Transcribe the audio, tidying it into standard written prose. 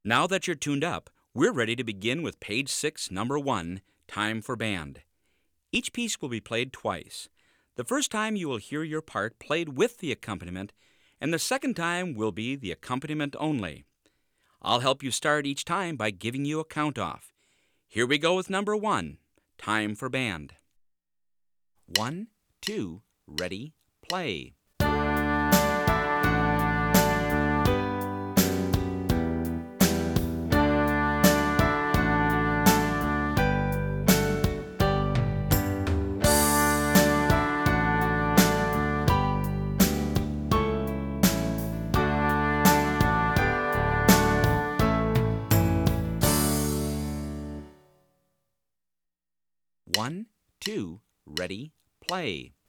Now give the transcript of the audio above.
Now that you're tuned up, we're ready to begin with page 6, number 1, Time for Band. Each piece will be played twice. The first time you will hear your part played with the accompaniment, and the second time will be the accompaniment only. I'll help you start each time by giving you a count-off. Here we go with number 1, Time for Band. 1, 2, ready, play. One, two, ready, play.